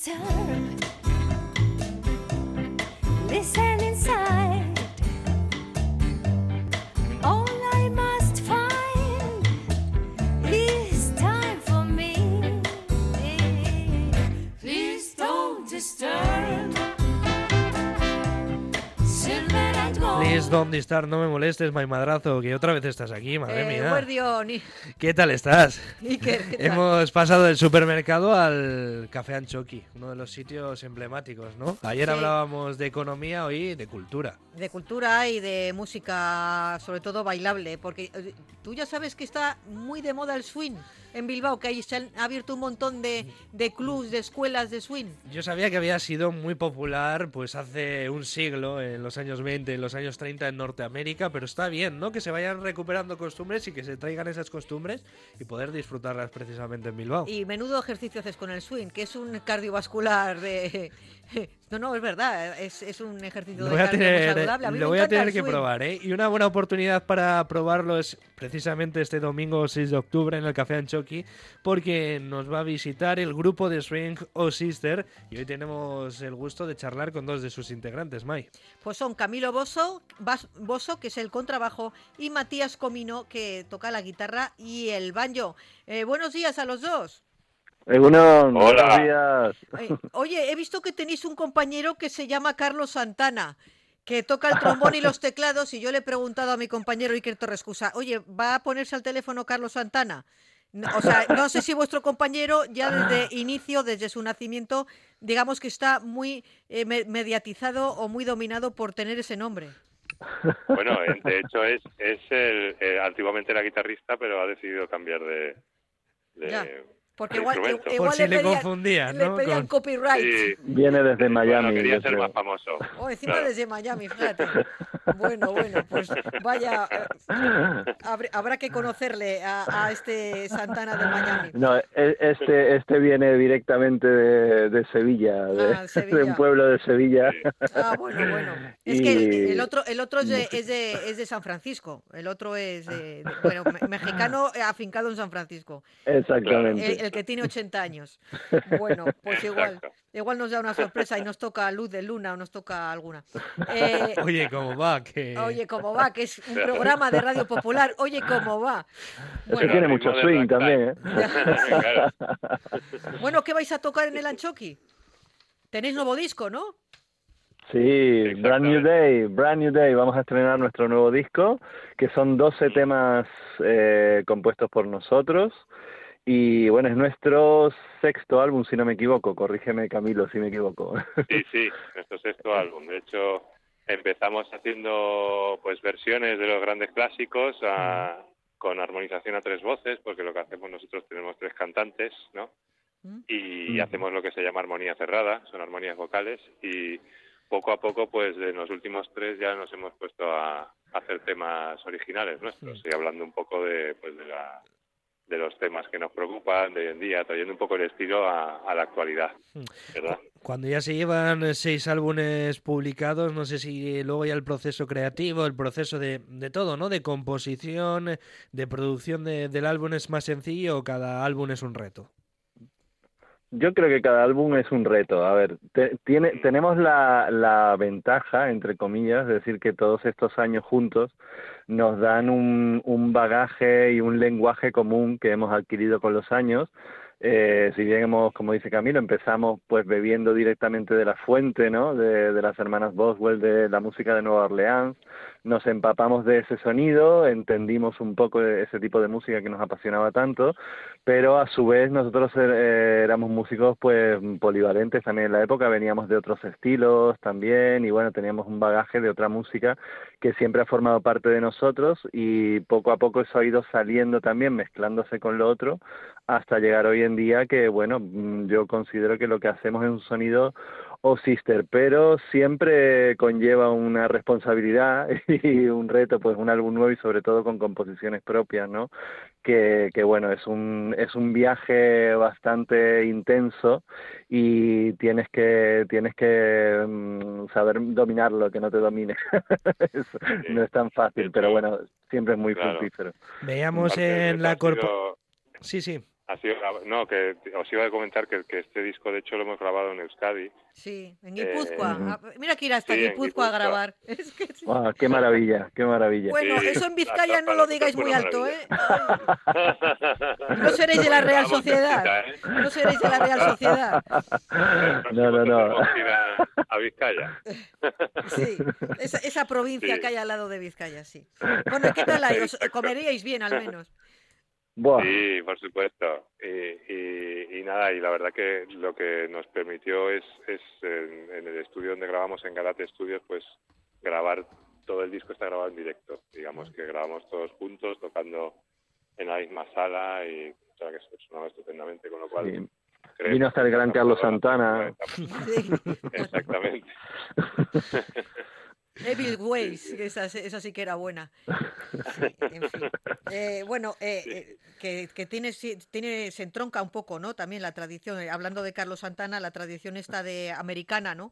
disturb. Listen inside. All I must find is time for me. Please don't disturb. Silver and gold. Please don't disturb, no me molestes, my madrazo, que otra vez estás aquí, madre mía. Guardioni. ¿Qué tal estás? ¿Qué tal? Hemos pasado del supermercado al Café Anchoqui, uno de los sitios emblemáticos, ¿no? Ayer Sí. hablábamos de economía, hoy de cultura. De cultura y de música, sobre todo bailable, porque tú ya sabes que está muy de moda el swing en Bilbao, que ahí se han abierto un montón de clubs, de escuelas de swing. Yo sabía que había sido muy popular pues hace un siglo, en los años 20, en los años 30 en Norteamérica, pero está bien, ¿no? Que se vayan recuperando costumbres y que se traigan esas costumbres y poder disfrutarlas precisamente en Bilbao. Y menudo ejercicio haces con el swing, que es un cardiovascular de... No, es verdad, es un ejercicio de cardio muy saludable. A mí Lo me voy a encanta tener el que swing. probar, ¿eh? Y una buena oportunidad para probarlo es precisamente este domingo 6 de octubre en el Café Anchoqui, porque nos va a visitar el grupo de swing O Sister y hoy tenemos el gusto de charlar con dos de sus integrantes, Mai. Pues son Camilo Bosso, que es el contrabajo, y Matías Comino, que toca la guitarra y el banjo. Buenos días a los dos. Egunon, Hola. buenos días. Oye, he visto que tenéis un compañero que se llama Carlos Santana, que toca el trombón y los teclados, y yo le he preguntado a mi compañero Iker Torrescusa, oye, ¿va a ponerse al teléfono Carlos Santana? O sea, no sé si vuestro compañero ya desde inicio, desde su nacimiento, digamos que está muy mediatizado o muy dominado por tener ese nombre. Bueno, de hecho es antiguamente era guitarrista, pero ha decidido cambiar de Ya. Porque de igual instrumento. Por si le confundían, le ¿no? pedían copyright. Sí, Viene desde Miami. bueno, quería yo ser creo. más famoso. Oh, encima Claro. desde Miami, fíjate. Bueno, pues vaya, habrá que conocerle a este Santana de Miami. No, este viene directamente de Sevilla, Sevilla. de un pueblo de Sevilla. Ah, bueno. Es Y- que el otro es de San Francisco. El otro es bueno, mexicano afincado en San Francisco. Exactamente. El que tiene 80 años. Bueno, pues Exacto. igual nos da una sorpresa y nos toca Luz de Luna o nos toca alguna. Oye, ¿cómo va? Que... Oye, ¿cómo va? Que es un programa de Radio Popular. Oye, ¿cómo va? Es que Bueno, tiene al mucho ritmo del swing también, ¿eh? Claro. bueno, ¿qué vais a tocar en el Anchoqui? Tenéis nuevo disco, ¿no? Sí, Brand New Day. Vamos a estrenar nuestro nuevo disco, que son 12 temas compuestos por nosotros. Y bueno, es nuestro sexto álbum, si no me equivoco. Corrígeme, Camilo, si me equivoco. Sí, nuestro sexto álbum. De hecho, empezamos haciendo pues versiones de los grandes clásicos con armonización a tres voces, porque lo que hacemos nosotros tenemos tres cantantes, ¿no? Y hacemos lo que se llama armonía cerrada, son armonías vocales, y poco a poco, pues en los últimos tres ya nos hemos puesto a hacer temas originales nuestros, y hablando un poco de los temas que nos preocupan de hoy en día, trayendo un poco el estilo a la actualidad, ¿verdad? Cuando ya se llevan 6 álbumes publicados, no sé si luego ya el proceso creativo, el proceso de todo, ¿no? De composición, de producción del álbum es más sencillo o cada álbum es un reto. Yo creo que cada álbum es un reto. A ver, tenemos la ventaja, entre comillas, de decir que todos estos años juntos nos dan un bagaje y un lenguaje común que hemos adquirido con los años. Si bien hemos, como dice Camilo, empezamos pues bebiendo directamente de la fuente, ¿no? De las hermanas Boswell, de la música de Nueva Orleans, nos empapamos de ese sonido, entendimos un poco ese tipo de música que nos apasionaba tanto, pero a su vez nosotros éramos músicos pues polivalentes también en la época, veníamos de otros estilos también y bueno, teníamos un bagaje de otra música que siempre ha formado parte de nosotros y poco a poco eso ha ido saliendo también, mezclándose con lo otro, hasta llegar hoy en día que, bueno, yo considero que lo que hacemos es un sonido O Sister, pero siempre conlleva una responsabilidad y un reto, pues un álbum nuevo y sobre todo con composiciones propias, ¿no? Que bueno, es un viaje bastante intenso y tienes que saber dominarlo, que no te domine. No es tan fácil, pero bueno, siempre es muy Claro. fructífero. Veíamos Parte del en reto la ha sido- Sí. No, que os iba a comentar que este disco de hecho lo hemos grabado en Euskadi. Sí, en Guipúzcoa. Mira que ir hasta sí, en Guipúzcoa a Guipúzcoa. grabar. Es que sí. ¡Guau, qué maravilla, qué maravilla! Bueno, Sí, eso en Vizcaya para no lo nosotros digáis fue muy una alto, ¿eh? maravilla. No seréis de la Real Vamos, Sociedad. cerquita, ¿eh? No seréis de la Real Sociedad. No. Tenemos que ir a Vizcaya. Sí, esa provincia Sí. que hay al lado de Vizcaya, sí. Bueno, ¿y qué tal ahí? ¿Os comeríais bien al menos? Buah. Sí, por supuesto. Y nada, y la verdad que lo que nos permitió es en el estudio donde grabamos, en Galate Studios, pues grabar, todo el disco está grabado en directo. Digamos que grabamos todos juntos, tocando en la misma sala y o sea, que sonaba estupendamente, con lo cual... Sí. creo Vino hasta el gran que Carlos estamos Santana. Sí. Exactamente. Evil Ways, que esa sí que era buena. Sí, en fin. Bueno, que se entronca un poco, ¿no? También la tradición, hablando de Carlos Santana, la tradición esta de americana, ¿no?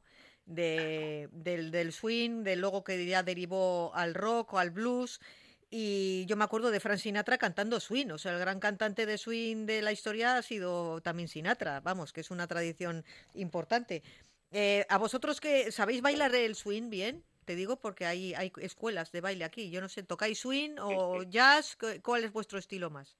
Del swing, del luego que ya derivó al rock o al blues. Y yo me acuerdo de Frank Sinatra cantando swing, o sea, el gran cantante de swing de la historia ha sido también Sinatra, vamos, que es una tradición importante. ¿A vosotros que sabéis bailar el swing bien? Te digo porque hay escuelas de baile aquí. Yo no sé, ¿tocáis swing o jazz? ¿Cuál es vuestro estilo más?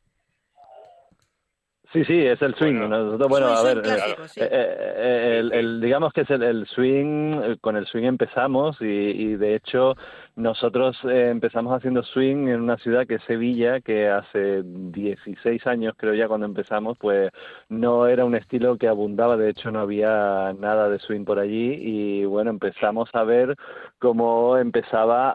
Sí, es el swing. Bueno, Nosotros, bueno, a swing ver, clásico, sí. digamos que es el swing, con el swing empezamos y de hecho nosotros empezamos haciendo swing en una ciudad que es Sevilla, que hace 16 años creo ya cuando empezamos, pues no era un estilo que abundaba, de hecho no había nada de swing por allí y bueno, empezamos a ver cómo empezaba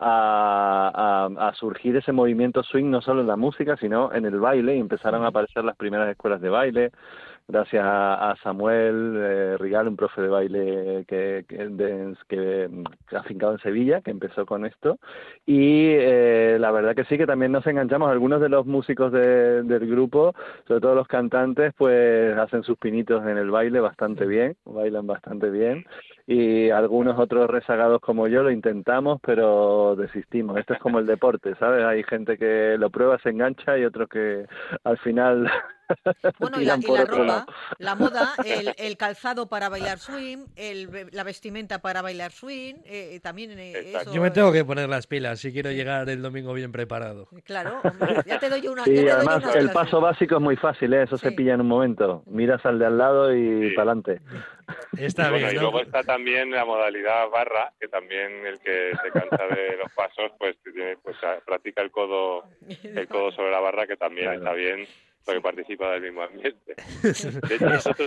a surgir ese movimiento swing no solo en la música, sino en el baile y empezaron a aparecer las primeras escuelas de baile, gracias a Samuel Rigal, un profe de baile que afincado en Sevilla, que empezó con esto, y la verdad que sí, que también nos enganchamos. Algunos de los músicos del grupo, sobre todo los cantantes, pues hacen sus pinitos en el baile bastante bien, bailan bastante bien, y algunos otros rezagados como yo lo intentamos, pero desistimos. Esto es como el deporte, ¿sabes? Hay gente que lo prueba, se engancha, y otros que al final... Bueno, y tiran la por otro ropa, lado. la moda, el calzado para bailar swing, la vestimenta para bailar swing, también Exacto. eso... Yo me tengo que poner las pilas si quiero llegar el domingo bien preparado. Claro, hombre, ya te doy una. Sí, ya te doy además unas el clases. paso básico es muy fácil, ¿eh? Eso se Sí. pilla en un momento. Miras al de al lado y Sí. para adelante. Está Bueno, bien, y ¿no? luego está también la modalidad barra, que también el que se cansa de los pasos, pues practica el codo sobre la barra, que también Claro. está bien, porque participa del mismo ambiente. De hecho, nosotros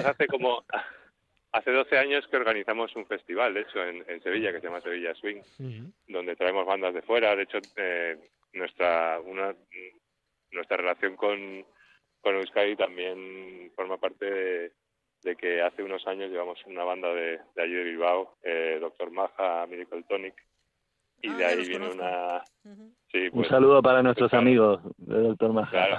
hace 12 años que organizamos un festival, de hecho, en Sevilla, que se llama Sevilla Swing, Ujú. donde traemos bandas de fuera. De hecho, nuestra relación con Euskadi también forma parte de que hace unos años llevamos una banda de allí de Bilbao, Doctor Maja, Miracle Tonic, y de ya ahí los viene conozco. una... Ujú. Sí, Un pues, saludo para nuestros claro. amigos de Doctor Maja. Claro.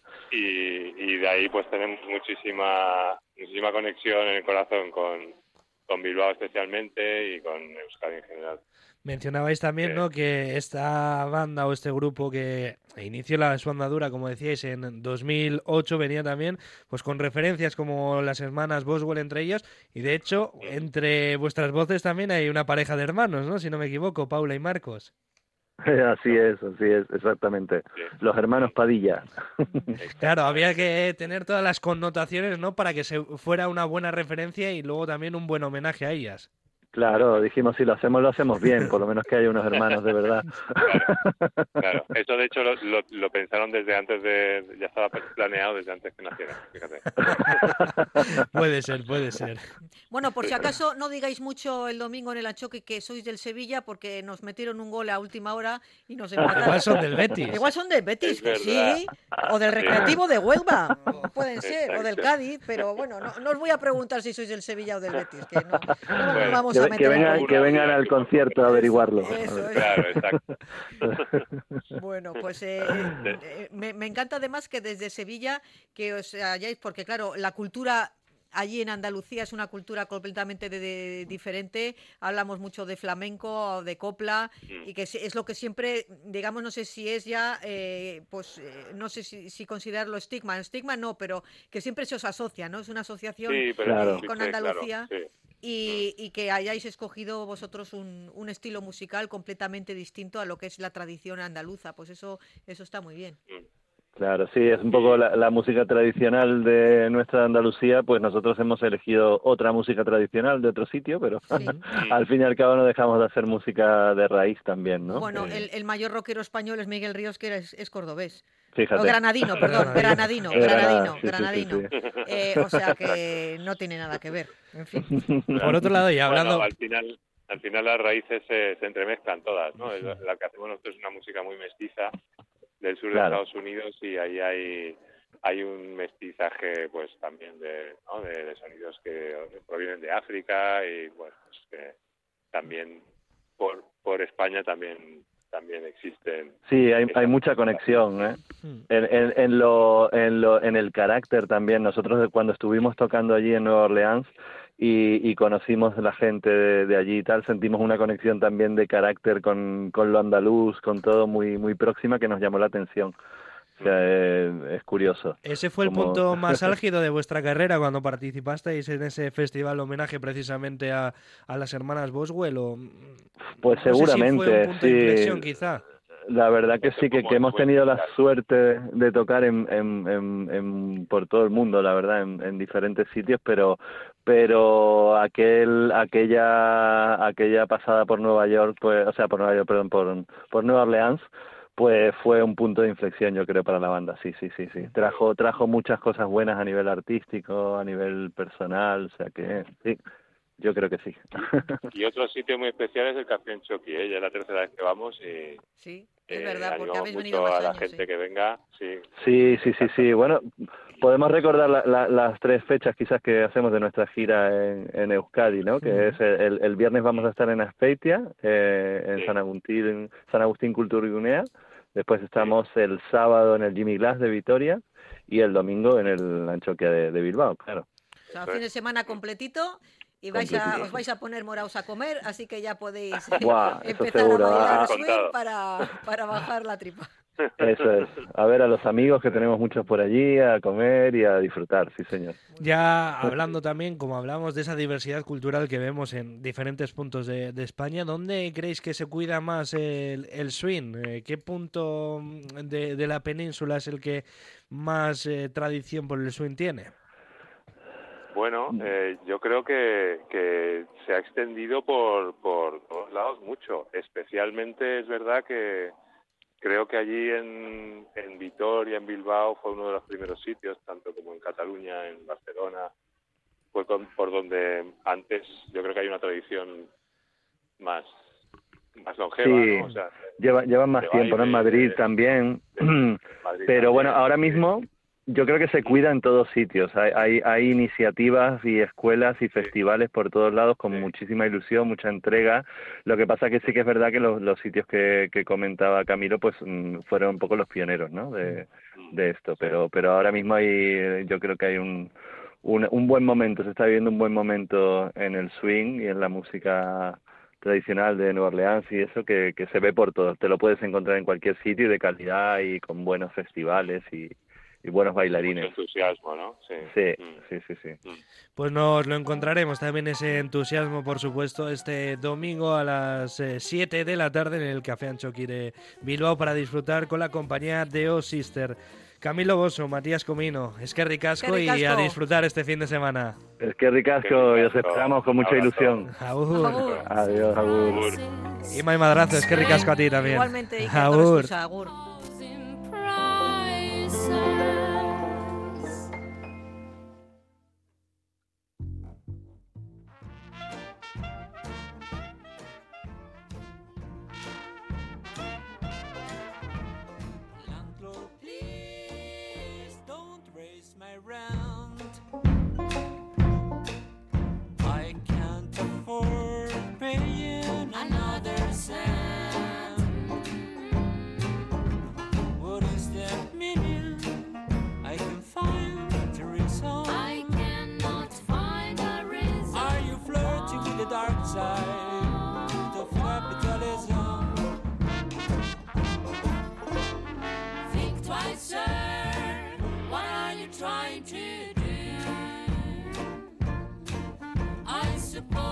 Y de ahí pues tenemos muchísima conexión en el corazón con Bilbao especialmente y con Euskadi en general. Mencionabais también, Sí. ¿no?, que esta banda o este grupo que inició su andadura, como decíais, en 2008, venía también pues con referencias como las hermanas Boswell entre ellos, y de hecho, entre vuestras voces también hay una pareja de hermanos, ¿no?, si no me equivoco, Paula y Marcos. Así es, exactamente. Sí. Los hermanos Padilla. Claro, había que tener todas las connotaciones, ¿no?, para que se fuera una buena referencia y luego también un buen homenaje a ellas. Claro, dijimos, si lo hacemos bien, por lo menos que haya unos hermanos de verdad. Claro, eso de hecho lo pensaron desde antes ya estaba planeado desde antes que nacieran, fíjate. Puede ser. Bueno, por si acaso no digáis mucho el domingo en el Achoque que sois del Sevilla porque nos metieron un gol a última hora y nos empataron. Igual son del Betis. Igual son del Betis, Es que verdad. sí, o del Recreativo de Huelva, pueden ser, o del Exacto. Cádiz, pero bueno, no os voy a preguntar si sois del Sevilla o del Betis, que no nos Bueno, vamos a Que meter en vengan, política. que vengan al concierto a averiguarlo. Eso es. Claro, exacto. Bueno, pues me encanta además que desde Sevilla que os hayáis, porque claro, la cultura allí en Andalucía es una cultura completamente diferente. Hablamos mucho de flamenco, de copla, y que es lo que siempre, digamos, no sé si es ya, no sé si considerarlo estigma. Estigma no, pero que siempre se os asocia, ¿no? Es una asociación Sí, pero Claro. con Andalucía. Claro, sí. Y que hayáis escogido vosotros un estilo musical completamente distinto a lo que es la tradición andaluza, pues eso está muy bien. Claro, sí, es un poco la música tradicional de nuestra Andalucía, pues nosotros hemos elegido otra música tradicional de otro sitio, pero Sí. al fin y al cabo no dejamos de hacer música de raíz también, ¿no? Bueno, el mayor rockero español es Miguel Ríos, que es cordobés. Fíjate. O granadino, perdón, Granadino. granadino. Sí. O sea que no tiene nada que ver, en fin. Por otro lado, y hablando... Bueno, al final las raíces se entremezclan todas, ¿no? La que hacemos nosotros es una música muy mestiza del sur Claro. de Estados Unidos, y ahí hay un mestizaje, pues también de sonidos que provienen de África, y bueno, pues que también por España también existen. Sí, hay mucha conexión, ¿eh? En el carácter también. Nosotros cuando estuvimos tocando allí en Nueva Orleans y conocimos a la gente de allí y tal, sentimos una conexión también de carácter con lo andaluz, con todo muy muy próxima, que nos llamó la atención. O sea, es curioso. Ese fue el punto más álgido de vuestra carrera cuando participasteis en ese festival homenaje precisamente a las hermanas Boswell, o Pues no sé si seguramente, fue un punto de sí. inflexión, quizá. La verdad que sí, que hemos tenido la suerte de tocar por todo el mundo, la verdad, en diferentes sitios, pero aquella pasada por Nueva York, pues, o sea, por Nueva Orleans, pues fue un punto de inflexión, yo creo, para la banda. Sí. Trajo muchas cosas buenas a nivel artístico, a nivel personal, o sea que sí. Yo creo que sí. Y otro sitio muy especial es el Café en Choqui, ¿eh? Ya es la tercera vez que vamos, y Sí, es verdad, porque animamos habéis venido mucho más a la años. gente que venga, sí. Sí. Bueno, podemos recordar las 3 fechas quizás que hacemos de nuestra gira en Euskadi, ¿no? Que es el viernes vamos a estar en Azpeitia, en Sí. San Agustín Kulturgunea. Después estamos el sábado en el Jimmy Glass de Vitoria y el domingo en el Antxokia de Bilbao, claro. O sea, fin de semana completito. Y os vais a poner moraos a comer, así que ya podéis Buah, eso empezar seguro. a bailar swing Contado. para bajar la tripa. Eso es. A ver a los amigos, que tenemos muchos por allí, a comer y a disfrutar, sí señor. Ya hablando también, como hablamos de esa diversidad cultural que vemos en diferentes puntos de España, ¿dónde creéis que se cuida más el swing? ¿Qué punto de la península es el que más tradición por el swing tiene? Bueno, yo creo que se ha extendido por todos lados mucho. Especialmente es verdad que creo que allí en Vitoria, en Bilbao, fue uno de los primeros sitios, tanto como en Cataluña, en Barcelona, fue por donde antes yo creo que hay una tradición más longeva, Sí, ¿no? O sea, llevan más de tiempo, ¿no? En baile, Madrid también. Madrid Pero también. bueno, ahora mismo yo creo que se cuida en todos sitios. Hay iniciativas y escuelas y festivales por todos lados con muchísima ilusión, mucha entrega. Lo que pasa que sí que es verdad que los sitios que comentaba Camilo pues fueron un poco los pioneros, ¿no? de esto. Pero ahora mismo yo creo que hay un buen momento, se está viviendo un buen momento en el swing y en la música tradicional de Nueva Orleans y eso que se ve por todos. Te lo puedes encontrar en cualquier sitio y de calidad y con buenos festivales y buenos bailarines. Mucho entusiasmo, ¿no? Sí. Pues nos lo encontraremos también ese entusiasmo, por supuesto, este domingo a las 7 de la tarde en el Café Antxoki de Bilbao para disfrutar con la compañía de O Sister. Camilo Bosso, Matías Comino, es que ricasco y a disfrutar este fin de semana. Es que ricasco, y os esperamos con mucha ilusión. Agur. Adiós, agur. Y Mai Madrazo, es que ricasco a ti también. Igualmente, Iker Agur. Torrescusa, agur. bataille plutôt capitalisme. Think twice, sir. What are you trying to do? I suppose